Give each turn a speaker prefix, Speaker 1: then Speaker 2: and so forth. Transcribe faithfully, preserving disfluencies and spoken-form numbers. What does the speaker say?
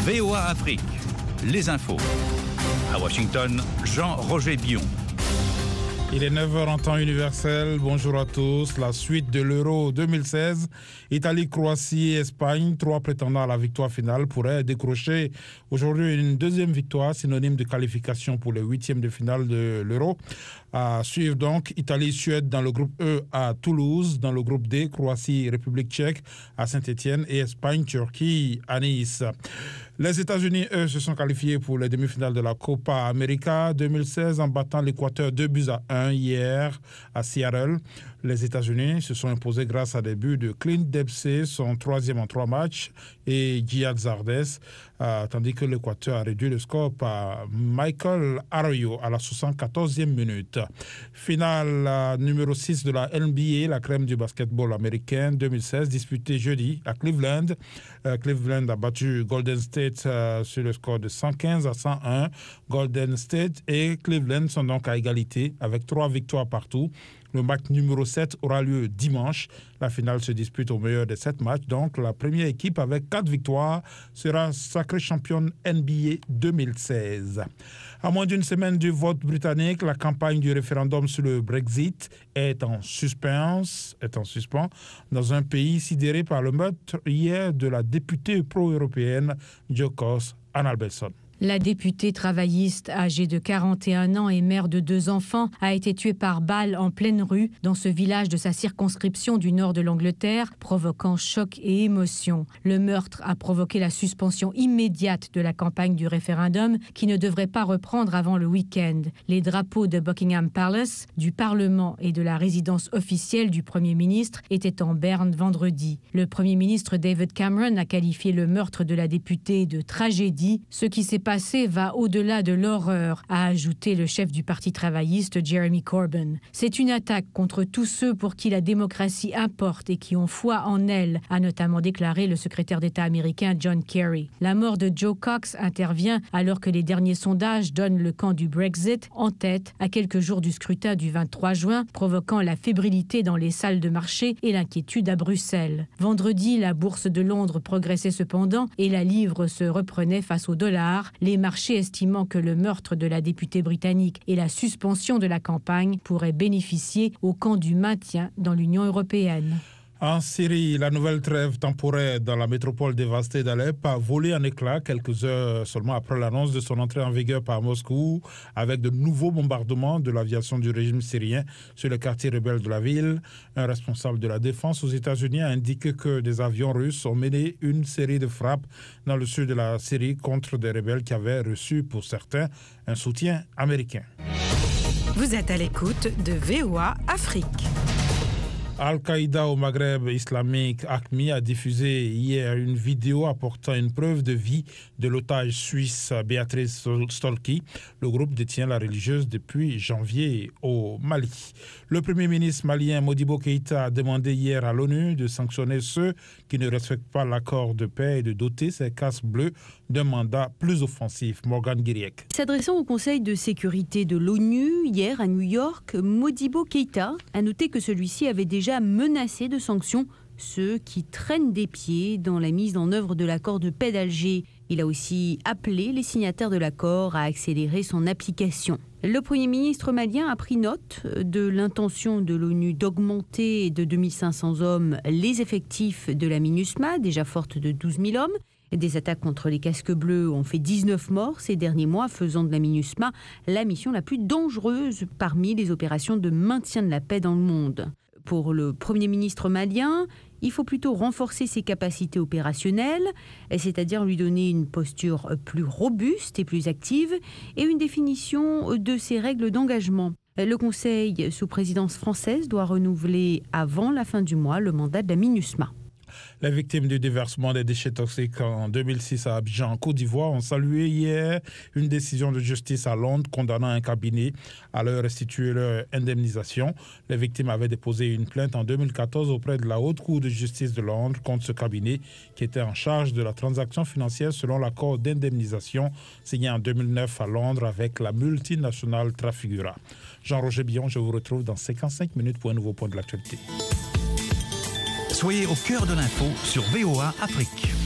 Speaker 1: V O A Afrique, les infos. À Washington, Jean-Roger Billon.
Speaker 2: Il est neuf heures en temps universel. Bonjour à tous. La suite de l'Euro deux mille seize, Italie, Croatie et Espagne, trois prétendants à la victoire finale, pourraient décrocher aujourd'hui une deuxième victoire, synonyme de qualification pour le huitième de finale de l'Euro. À suivre donc, Italie-Suède dans le groupe E à Toulouse, dans le groupe D, Croatie-République tchèque à Saint-Étienne et Espagne-Turquie à Nice. Les États-Unis, eux, se sont qualifiés pour les demi-finales de la Copa América deux mille seize en battant l'Équateur deux buts à un hier à Seattle. Les États-Unis se sont imposés grâce à des buts de Clint Dempsey, son troisième en trois matchs, et Giad Zardes, euh, tandis que l'Équateur a réduit le score par Michael Arroyo à la soixante-quatorzième minute. Finale euh, numéro six de la N B A, la crème du basketball américain deux mille seize, disputée jeudi à Cleveland. Euh, Cleveland a battu Golden State euh, sur le score de cent quinze à cent un. Golden State et Cleveland sont donc à égalité avec trois victoires partout. Le match numéro sept aura lieu dimanche. La finale se dispute au meilleur des sept matchs. Donc, la première équipe avec quatre victoires sera sacrée championne N B A deux mille seize. À moins d'une semaine du vote britannique, la campagne du référendum sur le Brexit est en suspens, est en suspens dans un pays sidéré par le meurtre hier de la députée pro-européenne Jo Cox Annalbelson.
Speaker 3: La députée travailliste âgée de quarante et un ans et mère de deux enfants a été tuée par balle en pleine rue dans ce village de sa circonscription du nord de l'Angleterre, provoquant choc et émotion. Le meurtre a provoqué la suspension immédiate de la campagne du référendum qui ne devrait pas reprendre avant le week-end. Les drapeaux de Buckingham Palace, du Parlement et de la résidence officielle du Premier ministre étaient en berne vendredi. Le Premier ministre David Cameron a qualifié le meurtre de la députée de tragédie. Ce qui s'est passé va au-delà de l'horreur, a ajouté le chef du Parti travailliste Jeremy Corbyn. C'est une attaque contre tous ceux pour qui la démocratie importe et qui ont foi en elle, a notamment déclaré le secrétaire d'État américain John Kerry. La mort de Jo Cox intervient alors que les derniers sondages donnent le camp du Brexit en tête à quelques jours du scrutin du vingt-trois juin, provoquant la fébrilité dans les salles de marché et l'inquiétude à Bruxelles. Vendredi, la bourse de Londres progressait cependant et la livre se reprenait face au dollar, les marchés estimant que le meurtre de la députée britannique et la suspension de la campagne pourraient bénéficier au camp du maintien dans l'Union européenne.
Speaker 2: En Syrie, la nouvelle trêve temporaire dans la métropole dévastée d'Alep a volé en éclats quelques heures seulement après l'annonce de son entrée en vigueur par Moscou, avec de nouveaux bombardements de l'aviation du régime syrien sur le quartier rebelle de la ville. Un responsable de la défense aux États-Unis a indiqué que des avions russes ont mené une série de frappes dans le sud de la Syrie contre des rebelles qui avaient reçu, pour certains, un soutien américain.
Speaker 4: Vous êtes à l'écoute de V O A Afrique.
Speaker 2: Al-Qaïda au Maghreb islamique, A Q M I, a diffusé hier une vidéo apportant une preuve de vie de l'otage suisse Béatrice Stolki. Le groupe détient la religieuse depuis janvier au Mali. Le Premier ministre malien Modibo Keïta a demandé hier à l'ONU de sanctionner ceux qui ne respectent pas l'accord de paix et de doter ses casques bleus d'un mandat plus offensif. Morgan Guiriec.
Speaker 5: S'adressant au Conseil de sécurité de l'ONU hier à New York, Modibo Keïta a noté que celui-ci avait déjà menacé de sanctions ceux qui traînent des pieds dans la mise en œuvre de l'accord de paix d'Alger. Il a aussi appelé les signataires de l'accord à accélérer son application. Le Premier ministre malien a pris note de l'intention de l'ONU d'augmenter de deux mille cinq cents hommes les effectifs de la MINUSMA, déjà forte de douze mille hommes. Des attaques contre les casques bleus ont fait dix-neuf morts ces derniers mois, faisant de la MINUSMA la mission la plus dangereuse parmi les opérations de maintien de la paix dans le monde. Pour le Premier ministre malien, il faut plutôt renforcer ses capacités opérationnelles, c'est-à-dire lui donner une posture plus robuste et plus active, et une définition de ses règles d'engagement. Le Conseil, sous présidence française, doit renouveler avant la fin du mois le mandat de la MINUSMA.
Speaker 2: Les victimes du déversement des déchets toxiques en deux mille six à Abidjan, en Côte d'Ivoire, ont salué hier une décision de justice à Londres condamnant un cabinet à leur restituer leur indemnisation. Les victimes avaient déposé une plainte en deux mille quatorze auprès de la Haute Cour de justice de Londres contre ce cabinet qui était en charge de la transaction financière selon l'accord d'indemnisation signé en deux mille neuf à Londres avec la multinationale Trafigura. Jean-Roger Billon, je vous retrouve dans cinquante-cinq minutes pour un nouveau point de l'actualité.
Speaker 1: Soyez au cœur de l'info sur V O A Afrique.